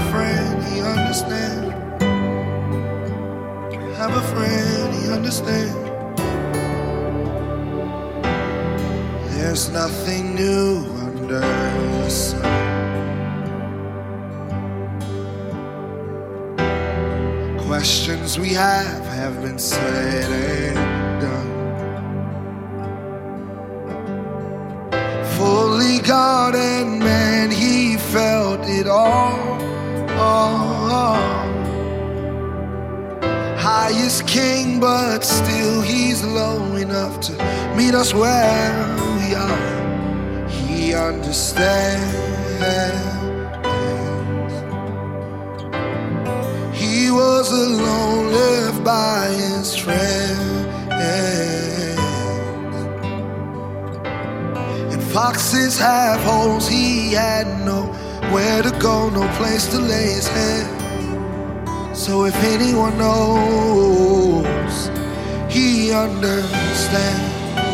friend, he understands. Have a friend, he understands. There's nothing new under the sun. Questions we have been said and done. Fully God and man, he felt it all. Highest king, but still he's low enough to meet us where we are. He understands. He was alone, left by his friends. And foxes have holes, he had nowhere to go, no place to lay his head. So if anyone knows, he understands.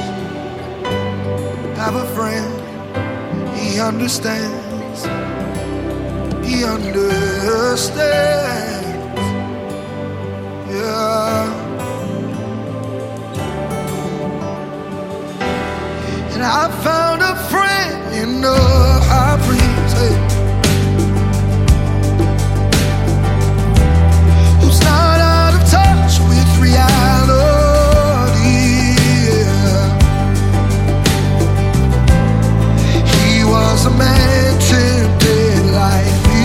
Have a friend, he understands. He understands. Yeah. And I found a friend in the high priest, hey, who's not out of touch with reality. Yeah. He was a man tempted like me.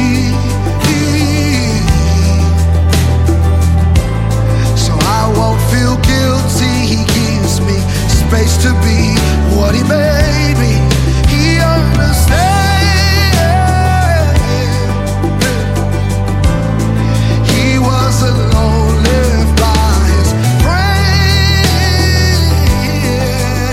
Won't feel guilty, he gives me space to be what he made me. He understands. He was alone, lived by his friend.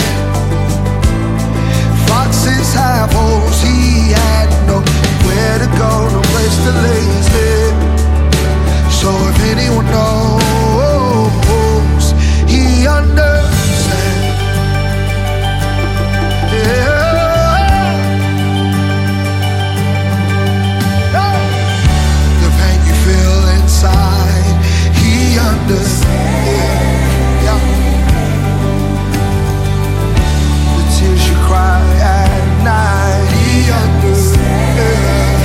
Foxes have holes, he had nowhere to go, no place to lay his head. So if anyone knows, he understands. Yeah. The pain you feel inside, he understands. Yeah. The tears you cry at night, he understands.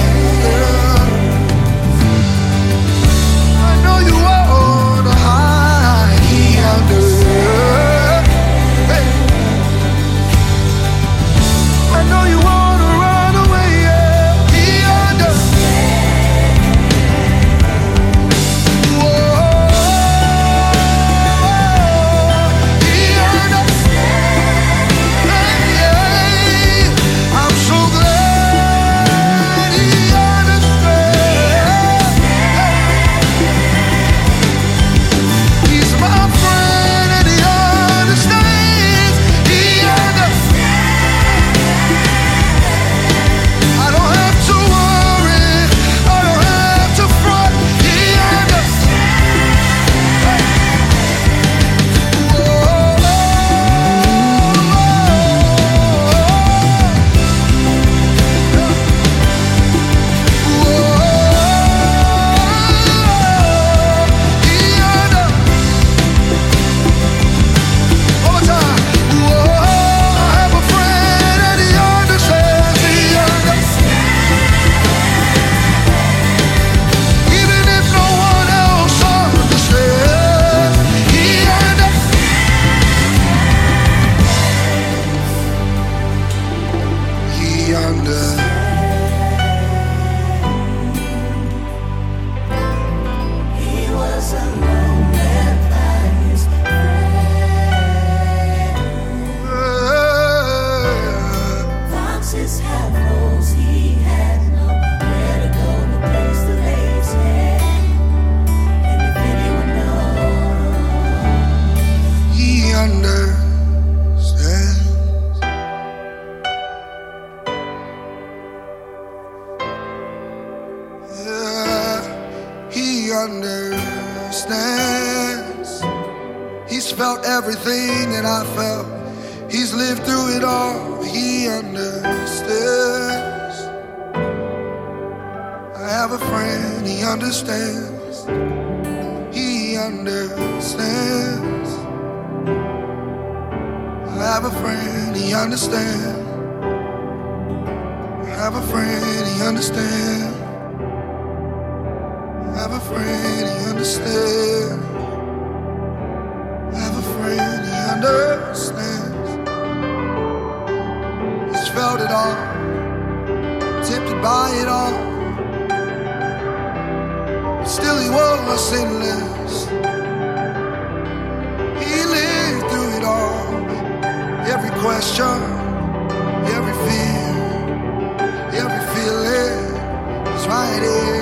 I know you wanna hide, he understands. Hey. I know you wanna run away, yeah, he understands. Whoa, he understands. Yeah. I'm so glad he understands. He's my friend and he understands. He understands. I don't have to worry, I don't have to front. He understands. Whoa. He One more time. Whoa, I have a friend and he understands. He understands. Even if no one else understands, he understands. He understands. He was alone, left by his friend. Foxes have holes, he had nowhere to go, no place to lay his head. And if anyone knows, He understands. Yeah, he understands. He's felt everything that I felt. He's lived through it all. He understands. I I have a friend, he understands. He understands. I have a friend, he understands. I have a friend, he understands. I have a friend, he understands. I have a friend, he understands. He's felt it all, tempted by it all. Still he was sinless. He lived through it all. Every question, every fear, every feeling is right here.